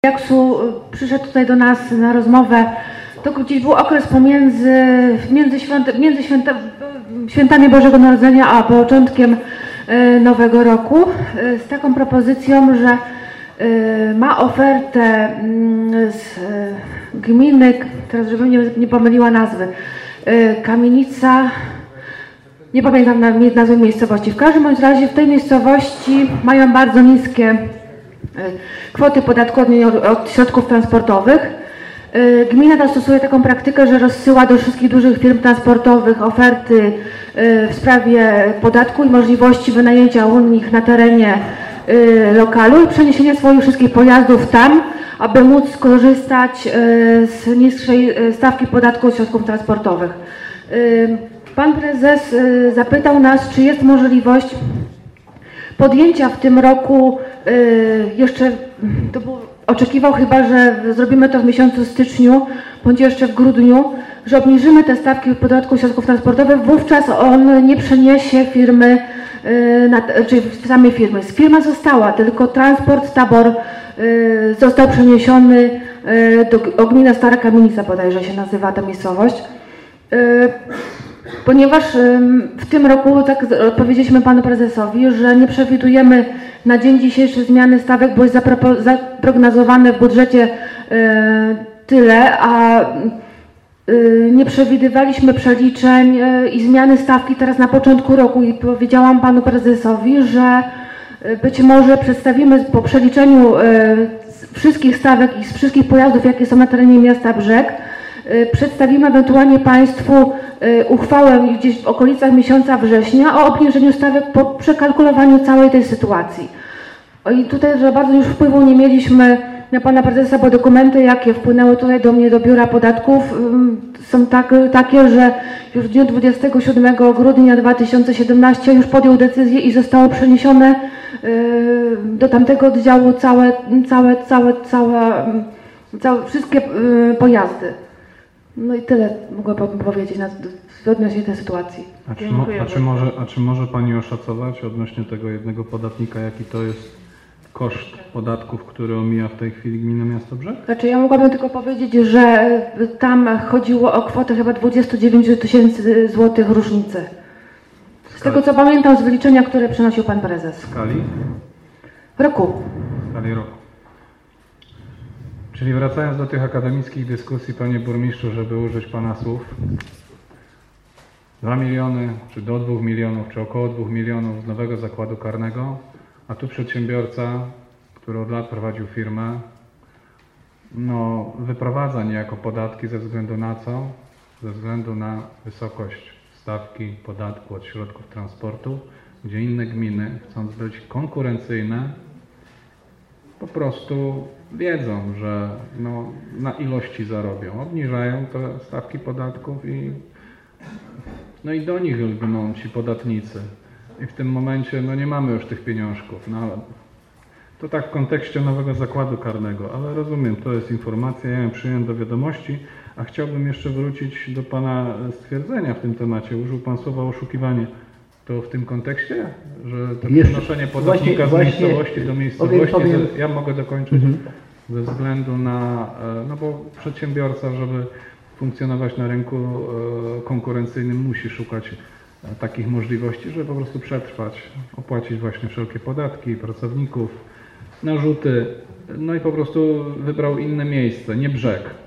Jaksu przyszedł tutaj do nas na rozmowę, to gdzieś był okres między świętami Bożego Narodzenia a początkiem Nowego Roku z taką propozycją, że ma ofertę z gminy, teraz żebym nie pomyliła nazwy, Kamienica, nie pamiętam nazwy miejscowości. W każdym bądź razie w tej miejscowości mają bardzo niskie kwoty podatku od środków transportowych. Gmina ta stosuje taką praktykę, że rozsyła do wszystkich dużych firm transportowych oferty w sprawie podatku i możliwości wynajęcia u nich na terenie lokalu i przeniesienia swoich wszystkich pojazdów tam, aby móc skorzystać z niższej stawki podatku od środków transportowych. Pan prezes zapytał nas, czy jest możliwość podjęcia w tym roku, oczekiwał chyba, że zrobimy to w miesiącu styczniu, bądź jeszcze w grudniu, że obniżymy te stawki podatku środków transportowych, wówczas on nie przeniesie firmy, czy samej firmy. Firma została, tylko transport, tabor został przeniesiony do gminy Stara Kamienica, bodajże się nazywa ta miejscowość. Ponieważ w tym roku, tak odpowiedzieliśmy panu prezesowi, że nie przewidujemy na dzień dzisiejszy zmiany stawek, bo jest zaprognozowane w budżecie tyle, a nie przewidywaliśmy przeliczeń i zmiany stawki teraz na początku roku i powiedziałam panu prezesowi, że być może przedstawimy po przeliczeniu wszystkich stawek i z wszystkich pojazdów, jakie są na terenie miasta Brzeg, przedstawimy ewentualnie państwu uchwałę gdzieś w okolicach miesiąca września o obniżeniu stawek po przekalkulowaniu całej tej sytuacji. I tutaj, że bardzo już wpływu nie mieliśmy na pana prezesa, bo dokumenty, jakie wpłynęły tutaj do mnie, do biura podatków, są takie, że już w dniu 27 grudnia 2017 już podjął decyzję i zostało przeniesione do tamtego oddziału wszystkie pojazdy. No i tyle mogłabym powiedzieć odnośnie tej sytuacji. A czy może pani oszacować odnośnie tego jednego podatnika, jaki to jest koszt podatków, który omija w tej chwili gminę miasto Brzeg? Znaczy ja mogłabym tylko powiedzieć, że tam chodziło o kwotę chyba 29 000 złotych różnicy. Z tego co pamiętam z wyliczenia, które przynosił pan prezes. W skali? Roku. W skali roku. Czyli wracając do tych akademickich dyskusji, panie burmistrzu, żeby użyć pana słów, 2 miliony, czy do 2 milionów, czy około 2 milionów z nowego zakładu karnego, a tu przedsiębiorca, który od lat prowadził firmę, wyprowadza niejako podatki ze względu na co? Ze względu na wysokość stawki podatku od środków transportu, gdzie inne gminy, chcąc być konkurencyjne, po prostu wiedzą, że na ilości zarobią, obniżają te stawki podatków i do nich lgną ci podatnicy. I w tym momencie nie mamy już tych pieniążków. To tak w kontekście nowego zakładu karnego, ale rozumiem, to jest informacja, ja ją przyjąłem do wiadomości, a chciałbym jeszcze wrócić do pana stwierdzenia w tym temacie. Użył pan słowa oszukiwanie. To w tym kontekście, że to przenoszenie podatnika z miejscowości do miejscowości, ja mogę dokończyć, ze względu na, bo przedsiębiorca, żeby funkcjonować na rynku konkurencyjnym, musi szukać takich możliwości, żeby po prostu przetrwać, opłacić właśnie wszelkie podatki, pracowników, narzuty, i po prostu wybrał inne miejsce, nie Brzeg.